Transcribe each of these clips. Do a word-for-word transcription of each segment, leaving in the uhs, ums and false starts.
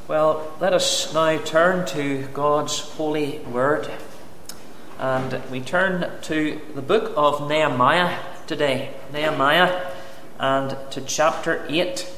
Well, let us now turn to God's holy word. And we turn to the book of Nehemiah today. Nehemiah, and to chapter eight.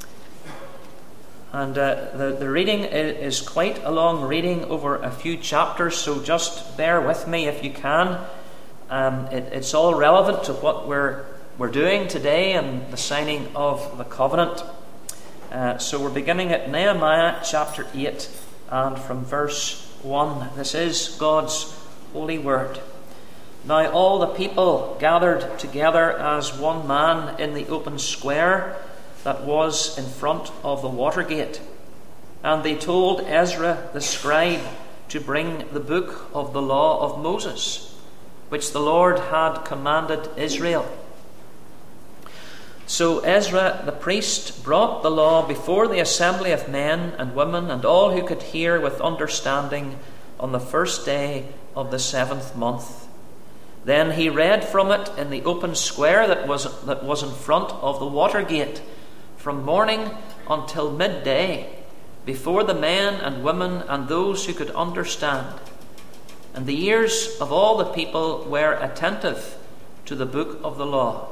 And uh, the, the reading is quite a long reading over a few chapters, so just bear with me if you can. Um, it, it's all relevant to what we're, we're doing today and the signing of the covenant. Uh, so we're beginning at Nehemiah chapter eight and from verse one. This is God's holy word. Now all the people gathered together as one man in the open square that was in front of the water gate. And they told Ezra the scribe to bring the book of the law of Moses, which the Lord had commanded Israel. So Ezra the priest brought the law before the assembly of men and women and all who could hear with understanding on the first day of the seventh month. Then he read from it in the open square that was, that was in front of the water gate, from morning until midday, before the men and women and those who could understand. And the ears of all the people were attentive to the book of the law.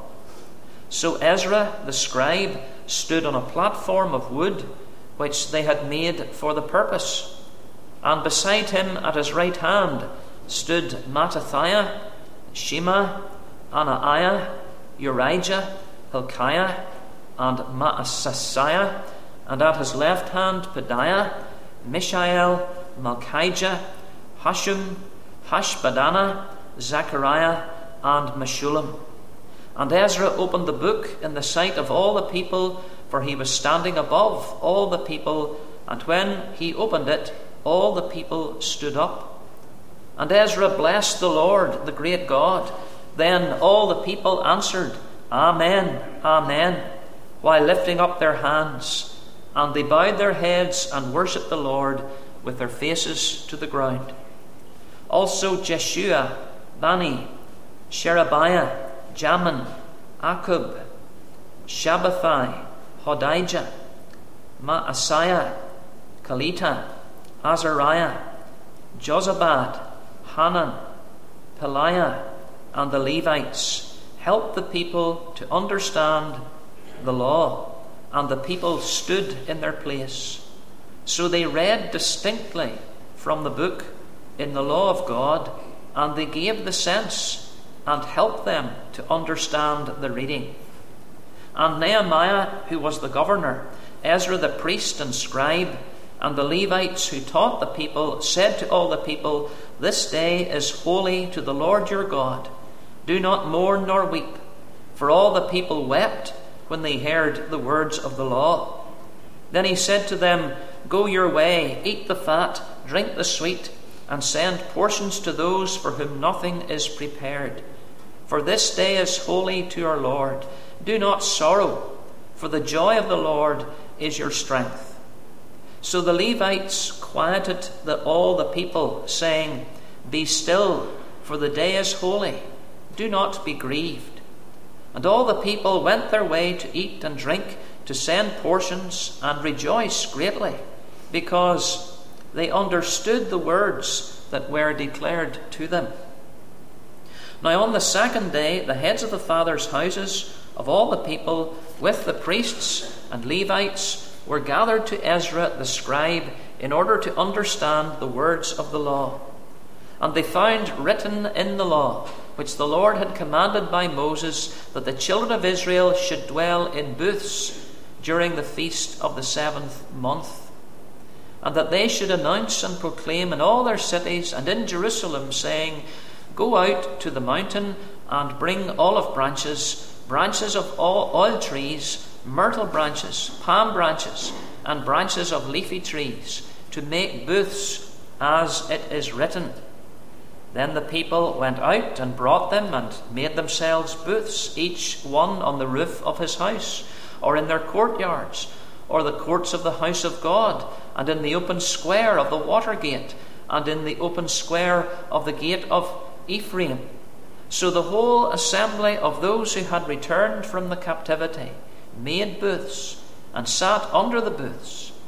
So Ezra the scribe stood on a platform of wood which they had made for the purpose. And beside him at his right hand stood Mattithiah, Shema, Anaiah, Urijah, Hilkiah, and Maaseiah, and at his left hand Pedaiah, Mishael, Malchijah, Hashum, Hashbaddanah, Zechariah, and Meshullam. And Ezra opened the book in the sight of all the people, for he was standing above all the people, and when he opened it, all the people stood up. And Ezra blessed the Lord, the great God. Then all the people answered, Amen, Amen, while lifting up their hands. And they bowed their heads and worshipped the Lord with their faces to the ground. Also Jeshua, Bani, Sherebiah, Jamin, Akub, Shabbathai, Hodijah, Maaseiah, Kelita, Azariah, Jozabad, Hanan, Peliah, and the Levites helped the people to understand the law, and the people stood in their place. So they read distinctly from the book in the law of God, and they gave the sense and helped them to understand the reading. And Nehemiah, who was the governor, Ezra the priest and scribe, and the Levites who taught the people, said to all the people, This day is holy to the Lord your God. Do not mourn nor weep. For all the people wept when they heard the words of the law. Then he said to them, Go your way, eat the fat, drink the sweet, and send portions to those for whom nothing is prepared. For this day is holy to our Lord. Do not sorrow, for the joy of the Lord is your strength. So the Levites quieted the, all the people, saying, Be still, for the day is holy. Do not be grieved. And all the people went their way to eat and drink, to send portions, and rejoice greatly, because they understood the words that were declared to them. Now on the second day, the heads of the fathers' houses of all the people, with the priests and Levites, were gathered to Ezra the scribe in order to understand the words of the law. And they found written in the law, which the Lord had commanded by Moses, that the children of Israel should dwell in booths during the feast of the seventh month, and that they should announce and proclaim in all their cities and in Jerusalem, saying, Go out to the mountain and bring olive branches, branches of all oil trees, myrtle branches, palm branches, and branches of leafy trees, to make booths as it is written. Then the people went out and brought them and made themselves booths, each one on the roof of his house, or in their courtyards, or the courts of the house of God, and in the open square of the water gate, and in the open square of the gate of Ephraim. So the whole assembly of those who had returned from the captivity made booths and sat under the booths.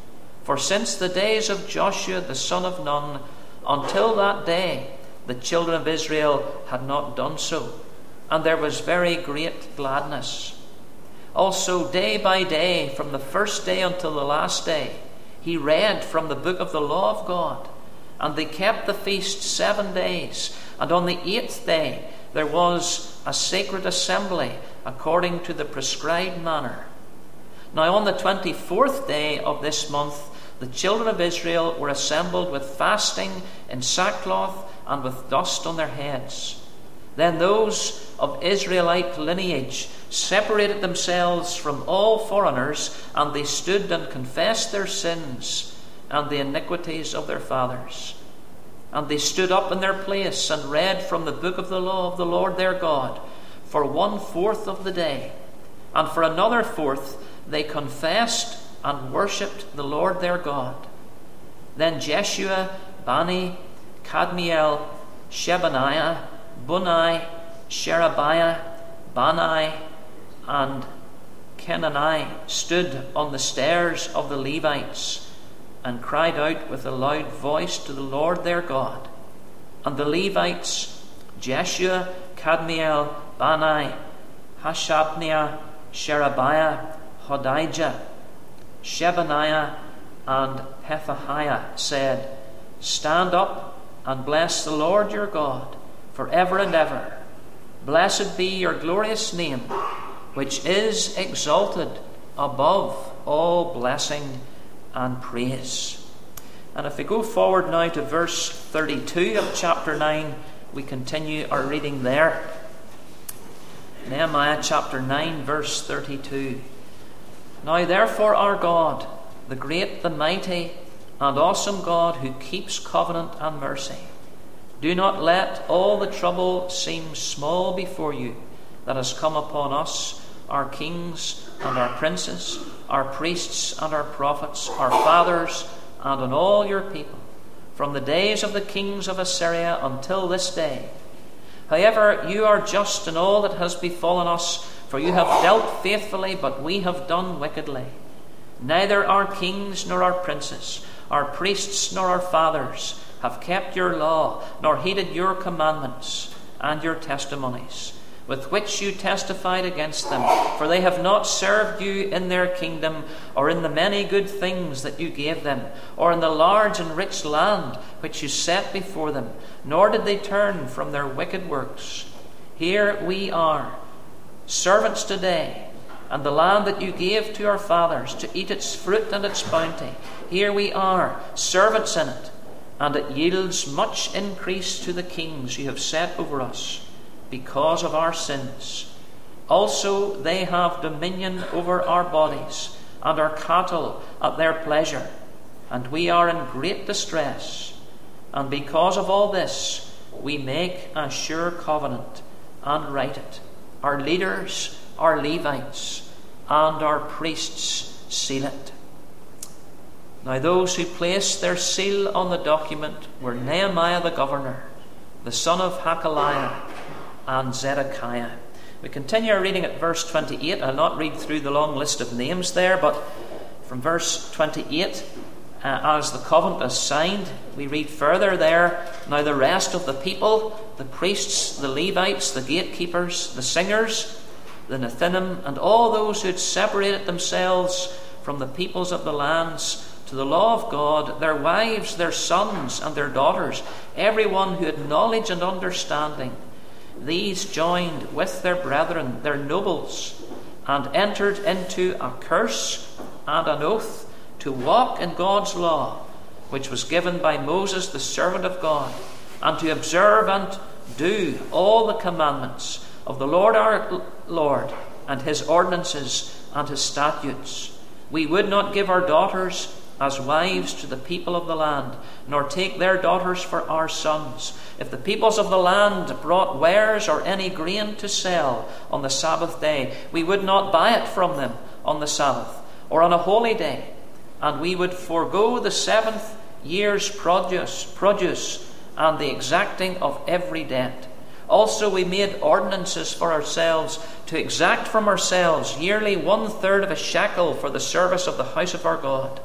For since the days of Joshua the son of Nun, until that day, the children of Israel had not done so, and there was very great gladness. Also day by day, from the first day until the last day, he read from the book of the law of God. And they kept the feast seven days, and on the eighth day there was a sacred assembly according to the prescribed manner. Now on the twenty-fourth day of this month, the children of Israel were assembled with fasting, in sackcloth, and with dust on their heads. Then those of Israelite lineage separated themselves from all foreigners, and they stood and confessed their sins and the iniquities of their fathers. And they stood up in their place and read from the book of the law of the Lord their God for one fourth of the day. And for another fourth they confessed and worshipped the Lord their God. Then Jeshua, Bani, Kadmiel, Shebaniah, Bunai, Sherebiah, Bani, and Kenani stood on the stairs of the Levites and cried out with a loud voice to the Lord their God. And the Levites, Jeshua, Kadmiel, Bani, Hashabniah, Sherebiah, Hodijah, Shebaniah, and Pethahiah, said, Stand up and bless the Lord your God for ever and ever. Blessed be your glorious name, which is exalted above all blessing and praise. And if we go forward now to verse thirty-two of chapter nine, we continue our reading there. Nehemiah chapter nine, verse thirty-two. Now therefore our God, the great, the mighty, and awesome God, who keeps covenant and mercy, do not let all the trouble seem small before you that has come upon us, our kings and our princes, our priests and our prophets, our fathers, and on all your people, from the days of the kings of Assyria until this day. However, you are just in all that has befallen us, for you have dealt faithfully, but we have done wickedly. Neither our kings nor our princes, our priests nor our fathers, have kept your law, nor heeded your commandments and your testimonies, with which you testified against them. For they have not served you in their kingdom, or in the many good things that you gave them, or in the large and rich land which you set before them, nor did they turn from their wicked works. Here we are, servants today, and the land that you gave to our fathers to eat its fruit and its bounty. Here we are, servants in it, and it yields much increase to the kings you have set over us, because of our sins. Also they have dominion over our bodies, and our cattle at their pleasure, and we are in great distress. And because of all this, we make a sure covenant, and write it. Our leaders, our Levites, and our priests seal it. Now those who placed their seal on the document were Nehemiah the governor, the son of Hakaliah, and Zedekiah. We continue our reading at verse twenty-eight. I'll not read through the long list of names there, but from verse twenty-eight, uh, as the covenant is signed, we read further there, Now the rest of the people, the priests, the Levites, the gatekeepers, the singers, the Nethinim, and all those who had separated themselves from the peoples of the lands to the law of God, their wives, their sons, and their daughters, everyone who had knowledge and understanding, these joined with their brethren, their nobles, and entered into a curse and an oath to walk in God's law, which was given by Moses, the servant of God, and to observe and do all the commandments of the Lord our Lord, and his ordinances and his statutes. We would not give our daughters as wives to the people of the land, nor take their daughters for our sons. If the peoples of the land brought wares or any grain to sell on the Sabbath day, we would not buy it from them on the Sabbath or on a holy day, and we would forego the seventh year's produce, produce and the exacting of every debt. Also we made ordinances for ourselves to exact from ourselves yearly one third of a shekel for the service of the house of our God,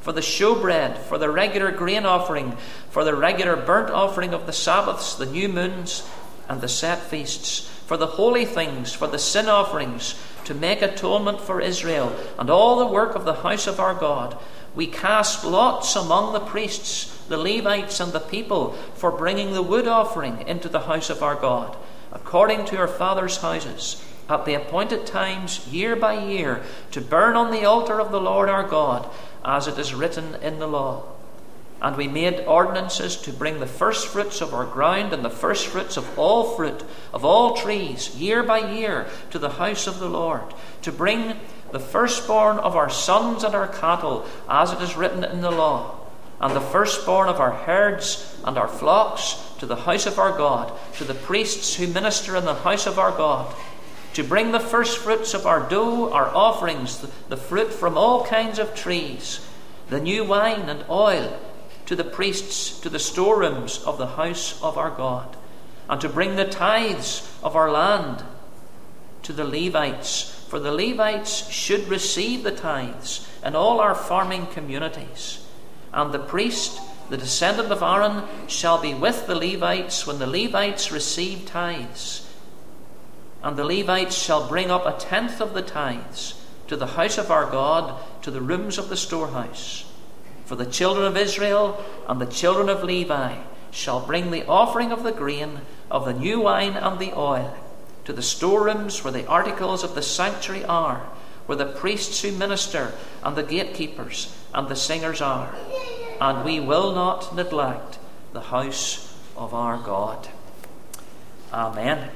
for the showbread, for the regular grain offering, for the regular burnt offering of the Sabbaths, the new moons, and the set feasts, for the holy things, for the sin offerings, to make atonement for Israel, and all the work of the house of our God. We cast lots among the priests, the Levites, and the people for bringing the wood offering into the house of our God, according to our fathers' houses, at the appointed times, year by year, to burn on the altar of the Lord our God, as it is written in the law. And we made ordinances to bring the first fruits of our ground and the first fruits of all fruit of all trees, year by year, to the house of the Lord, to bring the firstborn of our sons and our cattle, as it is written in the law, and the firstborn of our herds and our flocks, to the house of our God, to the priests who minister in the house of our God, to bring the first fruits of our dough, our offerings, the fruit from all kinds of trees, the new wine and oil, to the priests, to the storerooms of the house of our God, and to bring the tithes of our land to the Levites, for the Levites should receive the tithes in all our farming communities. And the priest, the descendant of Aaron, shall be with the Levites when the Levites receive tithes. And the Levites shall bring up a tenth of the tithes to the house of our God, to the rooms of the storehouse. For the children of Israel and the children of Levi shall bring the offering of the grain, of the new wine and the oil, to the storerooms where the articles of the sanctuary are, where the priests who minister and the gatekeepers and the singers are. And we will not neglect the house of our God. Amen.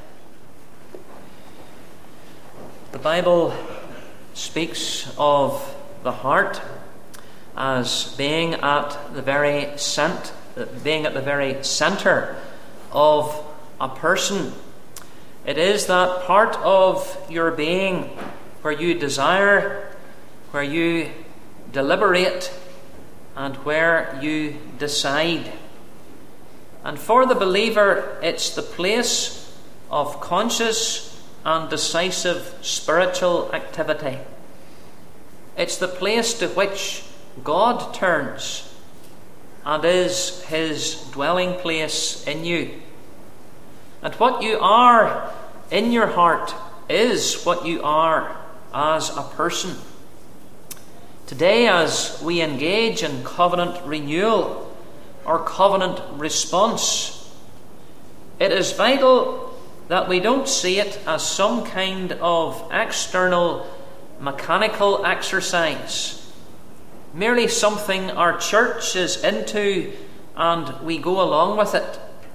The Bible speaks of the heart as being at the very cent, being at the very centre of a person. It is that part of your being where you desire, where you deliberate, and where you decide. And for the believer, it's the place of conscious and decisive spiritual activity. It's the place to which God turns and is his dwelling place in you. And what you are in your heart is what you are as a person. Today, as we engage in covenant renewal or covenant response, it is vital that we don't see it as some kind of external mechanical exercise, merely something our church is into and we go along with it.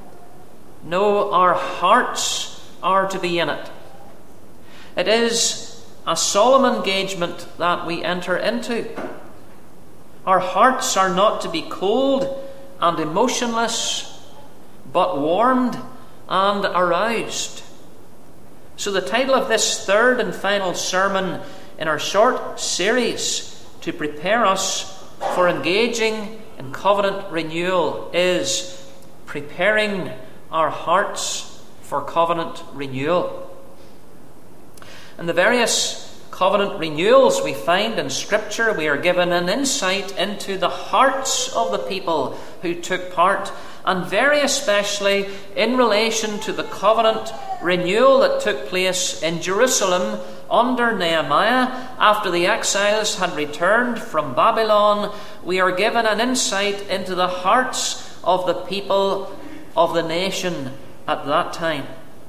No, our hearts are to be in it. It is a solemn engagement that we enter into. Our hearts are not to be cold and emotionless, but warmed and aroused. So the title of this third and final sermon in our short series to prepare us for engaging in covenant renewal is Preparing Our Hearts for Covenant Renewal. In the various covenant renewals we find in Scripture, we are given an insight into the hearts of the people who took part, and very especially in relation to the covenant renewal that took place in Jerusalem under Nehemiah after the exiles had returned from Babylon. We are given an insight into the hearts of the people of the nation at that time.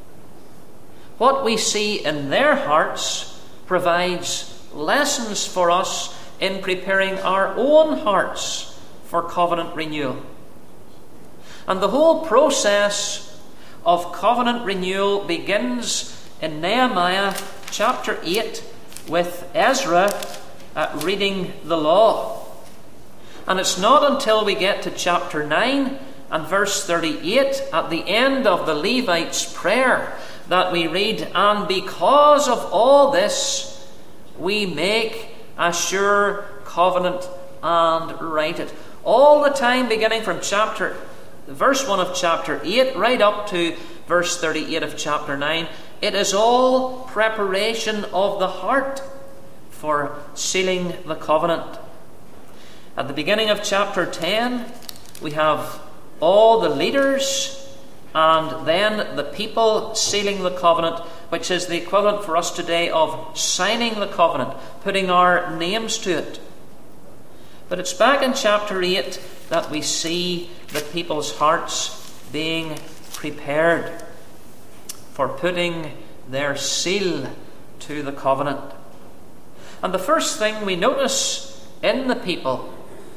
What we see in their hearts provides lessons for us in preparing our own hearts for covenant renewal. And the whole process of covenant renewal begins in Nehemiah chapter eight with Ezra uh, reading the law. And it's not until we get to chapter nine and verse thirty-eight at the end of the Levites' prayer that we read, "And because of all this, we make a sure covenant and write it." All the time beginning from chapter verse one of chapter eight right up to verse thirty-eight of chapter nine, it is all preparation of the heart for sealing the covenant. At the beginning of chapter ten, we have all the leaders and then the people sealing the covenant, which is the equivalent for us today of signing the covenant, putting our names to it. But it's back in chapter eight that we see the people's hearts being prepared for putting their seal to the covenant. And the first thing we notice in the people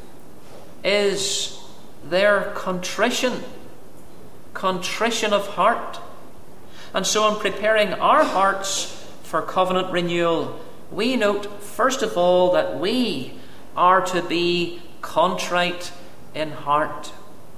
is their contrition, contrition of heart. And so in preparing our hearts for covenant renewal, we note first of all that we are to be contrite in heart.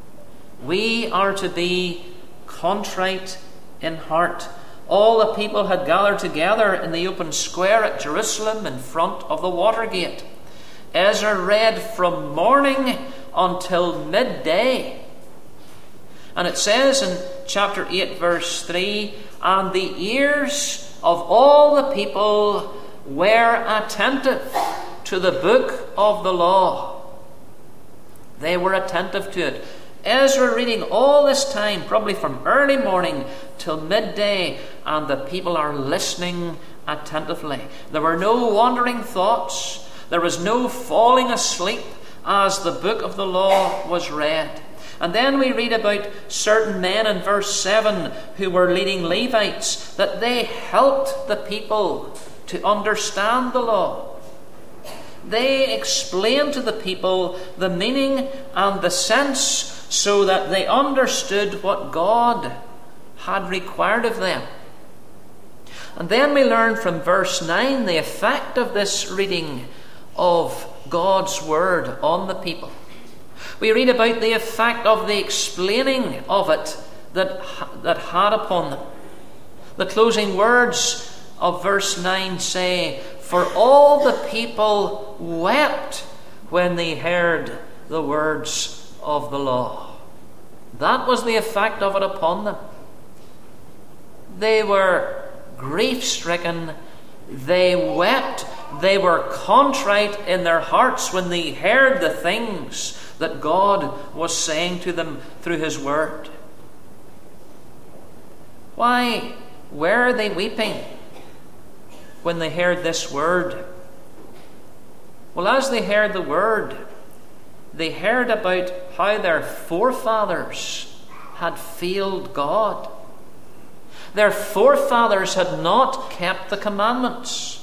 We are to be contrite in heart. All the people had gathered together in the open square at Jerusalem in front of the water gate. Ezra read from morning until midday. And it says in chapter eight, verse three, and the ears of all the people were attentive to the book of the law. They were attentive to it. Ezra reading all this time, probably from early morning till midday, and the people are listening attentively. There were no wandering thoughts. There was no falling asleep as the book of the law was read. And then we read about certain men in verse seven who were leading Levites, that they helped the people to understand the law. They explained to the people the meaning and the sense so that they understood what God had required of them. And then we learn from verse nine the effect of this reading of God's word on the people. We read about the effect of the explaining of it that, that had upon them. The closing words of verse nine say, for all the people wept when they heard the words of the law. That was the effect of it upon them. They were grief-stricken. They wept. They were contrite in their hearts when they heard the things that God was saying to them through His Word. Why were they weeping when they heard this word? Well, as they heard the word, they heard about how their forefathers had failed God. Their forefathers had not kept the commandments.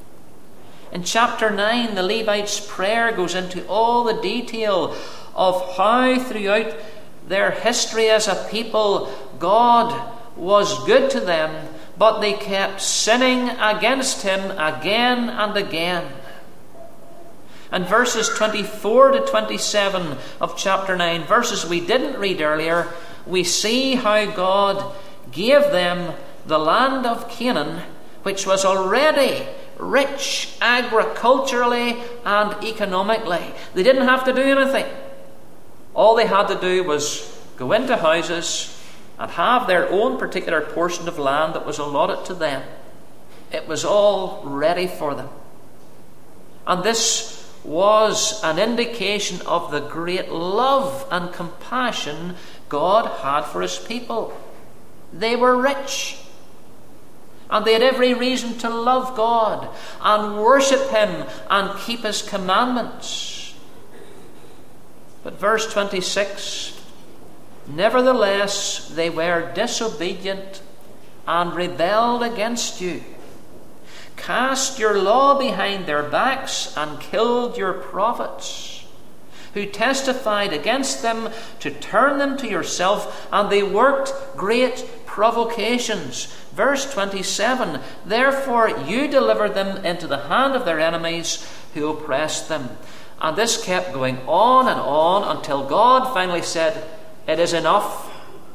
In chapter nine, the Levites' prayer goes into all the detail of how throughout their history as a people, God was good to them, but they kept sinning against Him again and again. And verses twenty-four to twenty-seven of chapter nine, verses we didn't read earlier, we see how God gave them the land of Canaan, which was already rich agriculturally and economically. They didn't have to do anything. All they had to do was go into houses and have their own particular portion of land that was allotted to them. It was all ready for them. And this was an indication of the great love and compassion God had for His people. They were rich. And they had every reason to love God and worship Him and keep His commandments. But verse twenty-six, nevertheless they were disobedient and rebelled against you, cast your law behind their backs and killed your prophets, who testified against them to turn them to yourself, and they worked great provocations. Verse twenty-seven, therefore you delivered them into the hand of their enemies who oppressed them. And this kept going on and on until God finally said, it is enough.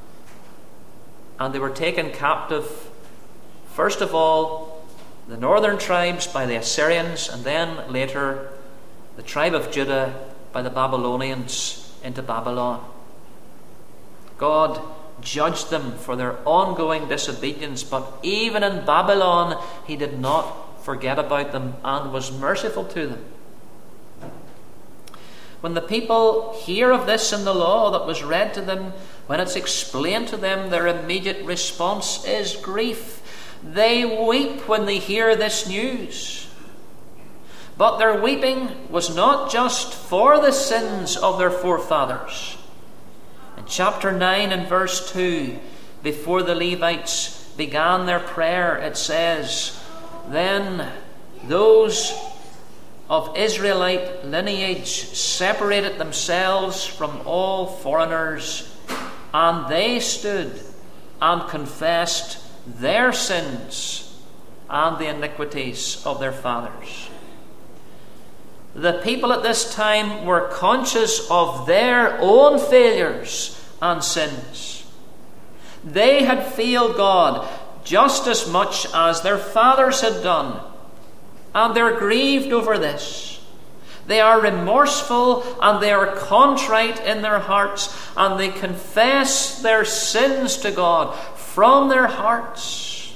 And they were taken captive, first of all, the northern tribes by the Assyrians, and then later the tribe of Judah by the Babylonians into Babylon. God judged them for their ongoing disobedience, but even in Babylon He did not forget about them and was merciful to them. When the people hear of this in the law that was read to them, when it's explained to them, their immediate response is grief. They weep when they hear this news. But their weeping was not just for the sins of their forefathers. In chapter nine and verse two, before the Levites began their prayer, it says, "Then those of Israelite lineage separated themselves from all foreigners, and they stood and confessed their sins and the iniquities of their fathers." The people at this time were conscious of their own failures and sins. They had failed God just as much as their fathers had done, and they're grieved over this. They are remorseful and they are contrite in their hearts, and they confess their sins to God from their hearts.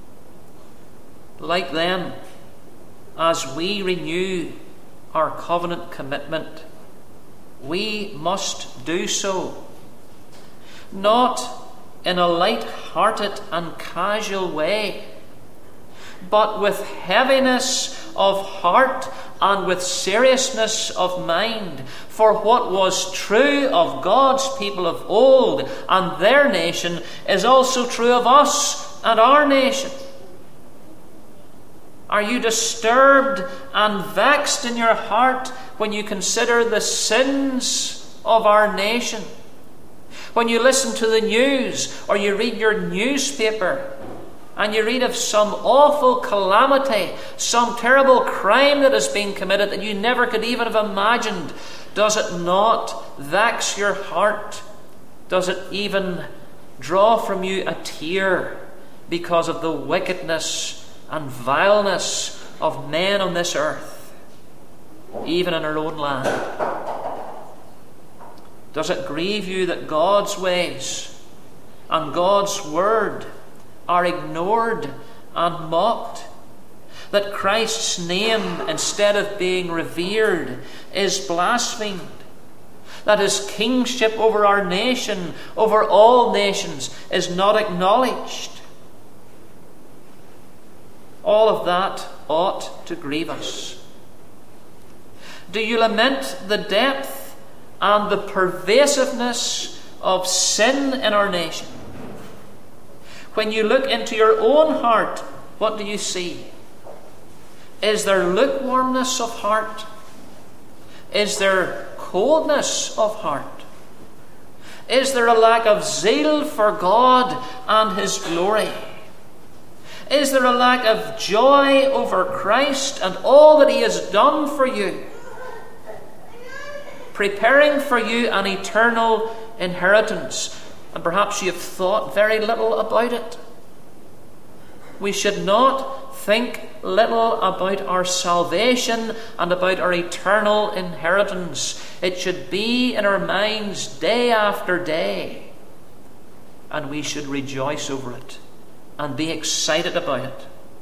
Like them, as we renew our covenant commitment, we must do so, not in a light-hearted and casual way, but with heaviness of heart and with seriousness of mind. For what was true of God's people of old and their nation is also true of us and our nation. Are you disturbed and vexed in your heart when you consider the sins of our nation? When you listen to the news or you read your newspaper and you read of some awful calamity, some terrible crime that has been committed that you never could even have imagined, does it not vex your heart? Does it even draw from you a tear because of the wickedness and vileness of men on this earth, even in our own land? Does it grieve you that God's ways and God's word are ignored and mocked? That Christ's name, instead of being revered, is blasphemed? That his kingship over our nation, over all nations, is not acknowledged? All of that ought to grieve us. Do you lament the depth and the pervasiveness of sin in our nation? When you look into your own heart, what do you see? Is there lukewarmness of heart? Is there coldness of heart? Is there a lack of zeal for God and his glory? Is there a lack of joy over Christ and all that he has done for you, preparing for you an eternal inheritance, and perhaps you have thought very little about it? We should not think little about our salvation and about our eternal inheritance. It should be in our minds day after day, and we should rejoice over it and be excited about it.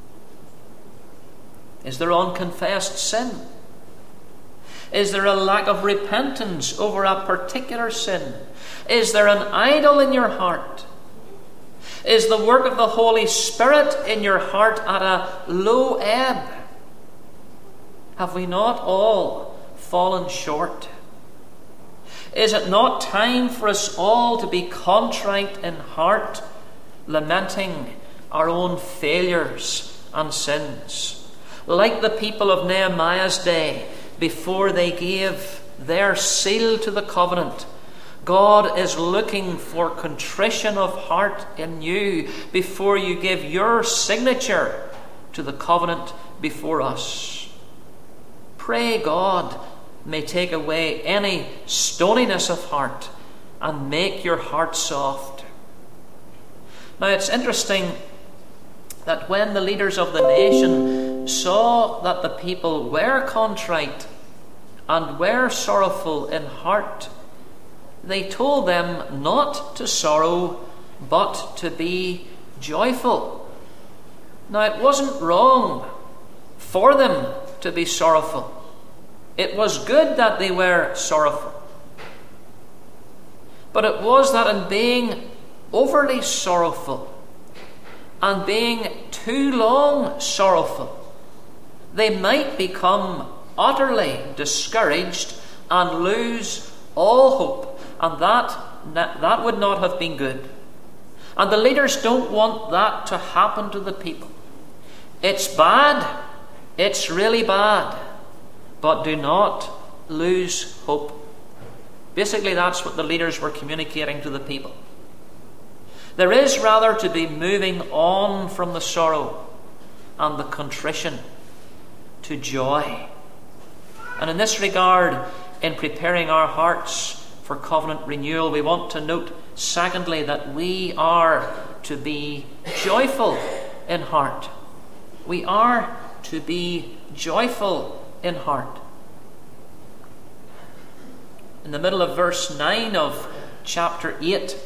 Is there unconfessed sin? Is there a lack of repentance over a particular sin? Is there an idol in your heart? Is the work of the Holy Spirit in your heart at a low ebb? Have we not all fallen short? Is it not time for us all to be contrite in heart, lamenting our own failures and sins? Like the people of Nehemiah's day, before they gave their seal to the covenant, God is looking for contrition of heart in you before you give your signature to the covenant before us. Pray God may take away any stoniness of heart and make your heart soft. Now it's interesting that when the leaders of the nation saw that the people were contrite and were sorrowful in heart, they told them not to sorrow, but to be joyful. Now, it wasn't wrong for them to be sorrowful. It was good that they were sorrowful. But it was that in being overly sorrowful and being too long sorrowful, they might become utterly discouraged and lose all hope. And that, that would not have been good. And the leaders don't want that to happen to the people. It's bad. It's really bad. But do not lose hope. Basically, that's what the leaders were communicating to the people. There is rather to be moving on from the sorrow and the contrition to joy. And in this regard, in preparing our hearts for covenant renewal, we want to note, secondly, that we are to be joyful in heart. We are to be joyful in heart. In the middle of verse nine of chapter eight,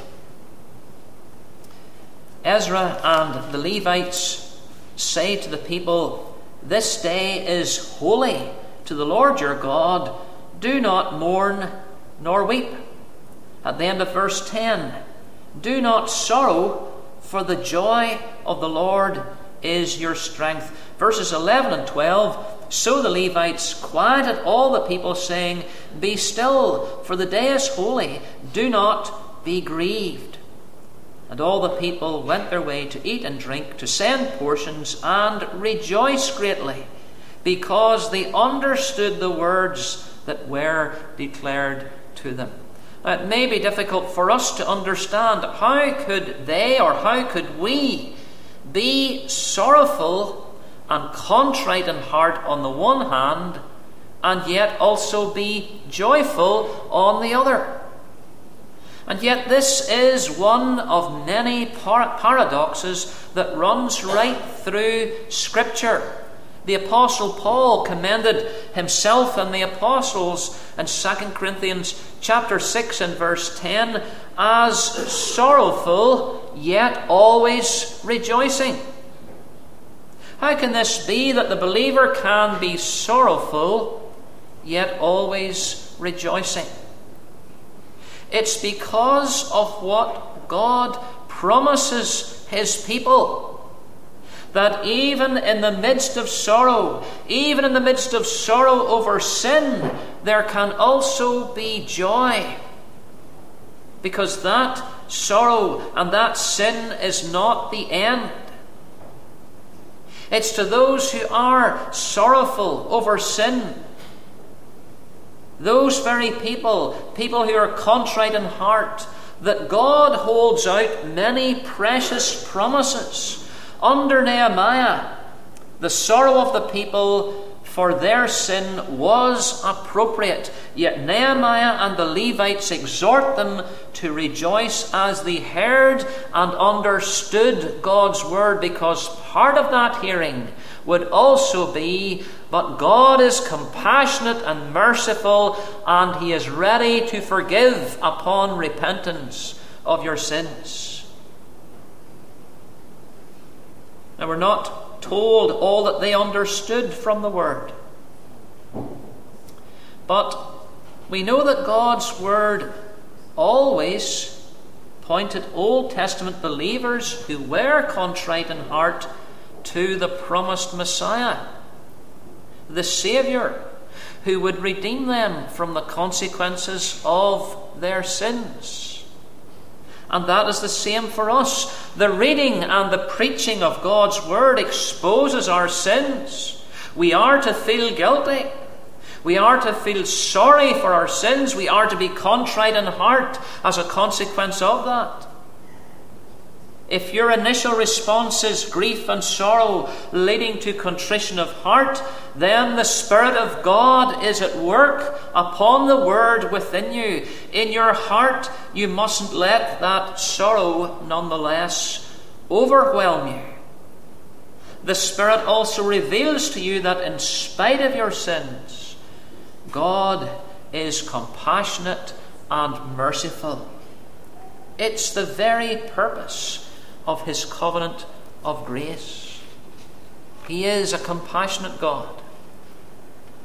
Ezra and the Levites say to the people, "This day is holy to the Lord your God. Do not mourn nor weep." At the end of verse ten, "Do not sorrow, for the joy of the Lord is your strength." Verses eleven and twelve, "So the Levites quieted all the people, saying, Be still, for the day is holy. Do not be grieved. And all the people went their way to eat and drink, to send portions, and rejoice greatly, because they understood the words that were declared to them." Now, it may be difficult for us to understand, how could they, or how could we, be sorrowful and contrite in heart on the one hand, and yet also be joyful on the other? And yet this is one of many par- paradoxes that runs right through Scripture. The Apostle Paul commended himself and the apostles in Second Corinthians chapter six and verse ten as sorrowful, yet always rejoicing. How can this be that the believer can be sorrowful, yet always rejoicing? It's because of what God promises his people. That even in the midst of sorrow, even in the midst of sorrow over sin, there can also be joy. Because that sorrow and that sin is not the end. It's to those who are sorrowful over sin, those very people, people who are contrite in heart, that God holds out many precious promises. Under Nehemiah, the sorrow of the people for their sin was appropriate. Yet Nehemiah and the Levites exhort them to rejoice as they heard and understood God's word, because part of that hearing would also be, but God is compassionate and merciful, and he is ready to forgive upon repentance of your sins. Now, we're not told all that they understood from the word. But we know that God's word always pointed Old Testament believers who were contrite in heart to the promised Messiah, the Saviour, who would redeem them from the consequences of their sins. And that is the same for us. The reading and the preaching of God's word exposes our sins. We are to feel guilty. We are to feel sorry for our sins. We are to be contrite in heart as a consequence of that. If your initial response is grief and sorrow leading to contrition of heart, then the Spirit of God is at work upon the word within you. In your heart, you mustn't let that sorrow nonetheless overwhelm you. The Spirit also reveals to you that in spite of your sins, God is compassionate and merciful. It's the very purpose of his covenant of grace. He is a compassionate God.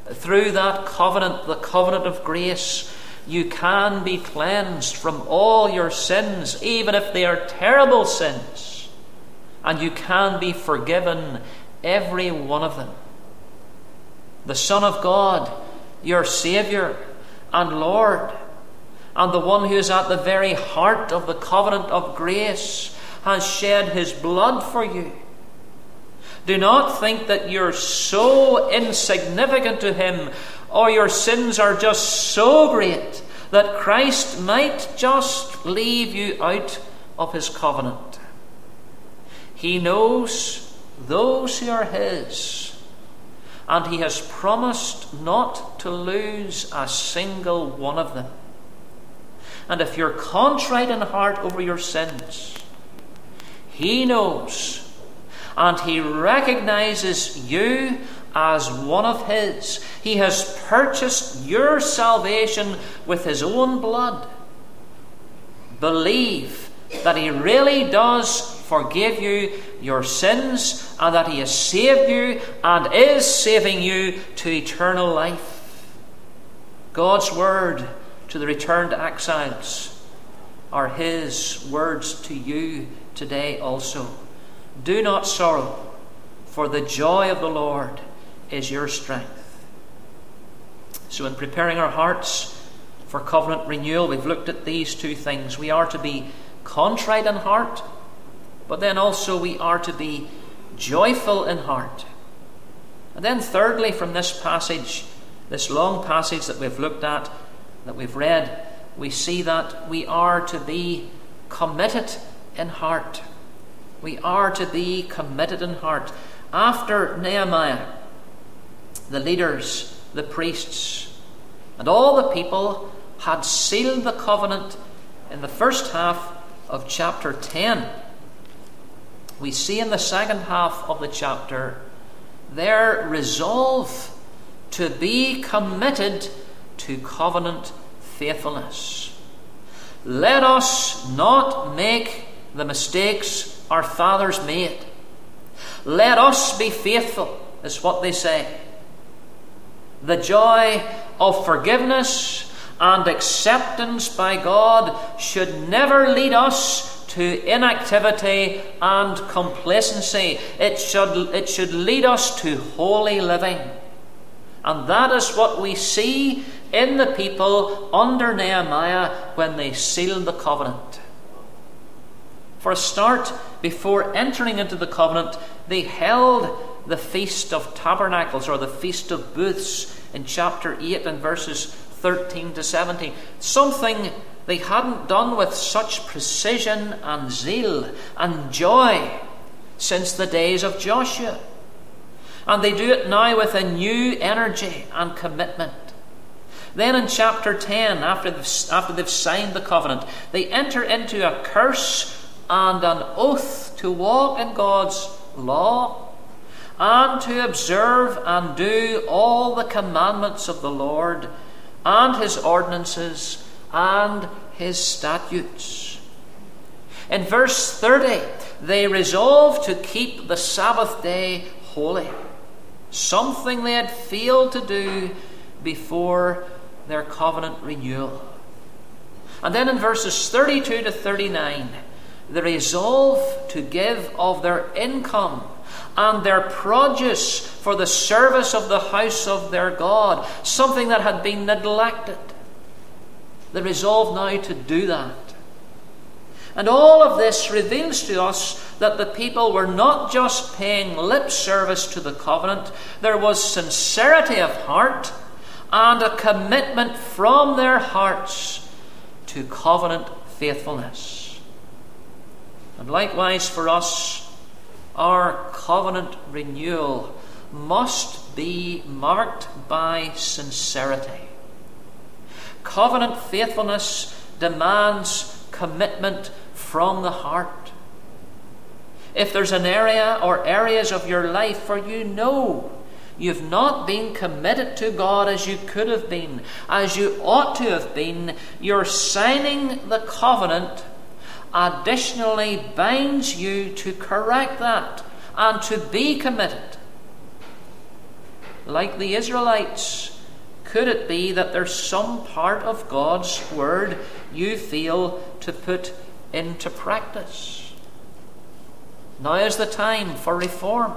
Through that covenant, the covenant of grace, you can be cleansed from all your sins, even if they are terrible sins. And you can be forgiven, every one of them. The Son of God, your Saviour and Lord, and the one who is at the very heart of the covenant of grace, has shed his blood for you. Do not think that you're so insignificant to him, or your sins are just so great that Christ might just leave you out of his covenant. He knows those who are his, and he has promised not to lose a single one of them. And if you're contrite in heart over your sins, he knows, and he recognizes you as one of his. He has purchased your salvation with his own blood. Believe that he really does forgive you your sins, and that he has saved you and is saving you to eternal life. God's word to the returned exiles are his words to you today also. Do not sorrow, for the joy of the Lord is your strength. So in preparing our hearts for covenant renewal, we've looked at these two things. We are to be contrite in heart, but then also we are to be joyful in heart. And then thirdly, from this passage, this long passage that we've looked at, that we've read, we see that we are to be committed in heart. We are to be committed in heart. After Nehemiah, the leaders, the priests, and all the people had sealed the covenant in the first half of chapter ten, we see in the second half of the chapter their resolve to be committed to covenant faithfulness. Let us not make the mistakes our fathers made. Let us be faithful, is what they say. The joy of forgiveness and acceptance by God should never lead us to inactivity and complacency. It should, it should lead us to holy living. And that is what we see in the people under Nehemiah when they sealed the covenant. For a start, before entering into the covenant, they held the Feast of Tabernacles, or the Feast of Booths, in chapter eight and verses thirteen to seventeen. Something they hadn't done with such precision and zeal and joy since the days of Joshua. And they do it now with a new energy and commitment. Then in chapter ten, after they've, after they've signed the covenant, they enter into a curse and an oath to walk in God's law and to observe and do all the commandments of the Lord and his ordinances and his statutes. In verse thirty, they resolve to keep the Sabbath day holy, something they had failed to do before their covenant renewal. And then in verses thirty-two to thirty-nine, they resolve to give of their income and their produce for the service of the house of their God, something that had been neglected. They resolve now to do that. And all of this reveals to us that the people were not just paying lip service to the covenant. There was sincerity of heart and a commitment from their hearts to covenant faithfulness. And likewise for us, our covenant renewal must be marked by sincerity. Covenant faithfulness demands commitment from the heart. If there's an area or areas of your life where you know you've not been committed to God as you could have been, as you ought to have been, your signing the covenant additionally binds you to correct that and to be committed. like the Israelites? Could it be that there's some part of God's word you fail to put into practice? Now is the time for reform.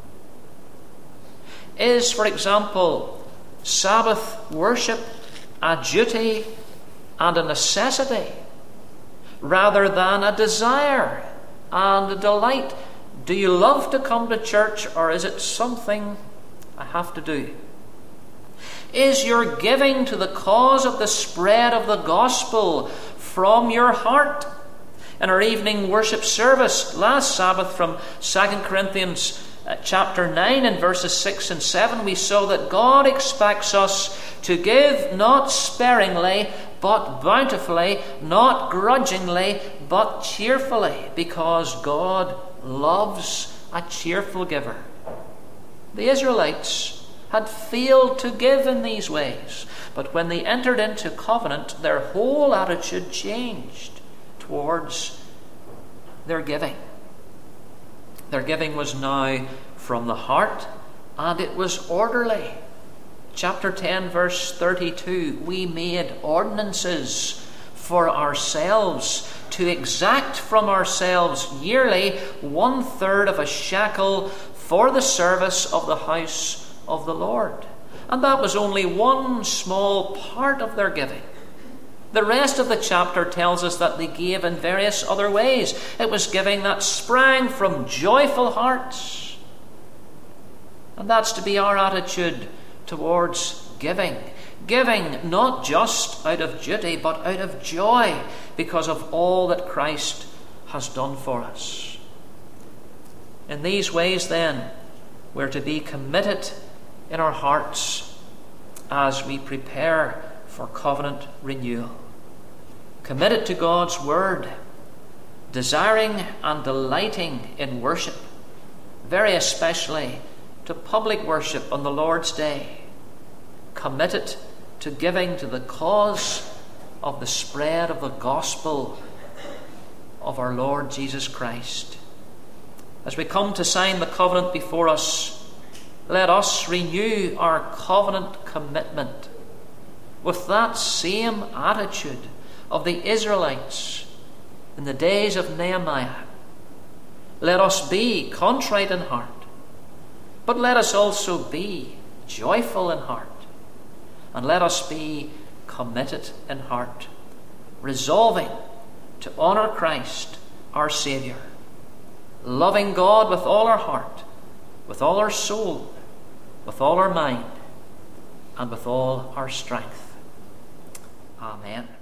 Is, for example, Sabbath worship a duty and a necessity rather than a desire and a delight? Do you love to come to church, or is it something I have to do? Is your giving to the cause of the spread of the gospel from your heart? In our evening worship service last Sabbath from Second Corinthians uh, chapter nine and verses six and seven, we saw that God expects us to give not sparingly, but bountifully, not grudgingly, but cheerfully, because God loves a cheerful giver. The Israelites had failed to give in these ways, but when they entered into covenant, their whole attitude changed towards their giving. Their giving was now from the heart, and it was orderly. Chapter ten, verse thirty-two, we made ordinances for ourselves to exact from ourselves yearly one third of a shekel for the service of the house of the Lord. And that was only one small part of their giving. The rest of the chapter tells us that they gave in various other ways. It was giving that sprang from joyful hearts. And that's to be our attitude towards giving. Giving not just out of duty, but out of joy, because of all that Christ has done for us. In these ways, then, we're to be committed in our hearts as we prepare for covenant renewal. Committed to God's word, desiring and delighting in worship, very especially to public worship on the Lord's Day. Committed to giving to the cause of the spread of the gospel of our Lord Jesus Christ. As we come to sign the covenant before us, let us renew our covenant commitment with that same attitude of the Israelites in the days of Nehemiah. Let us be contrite in heart, but let us also be joyful in heart, and let us be committed in heart, resolving to honour Christ, our Saviour, loving God with all our heart, with all our soul, with all our mind, and with all our strength. Amen.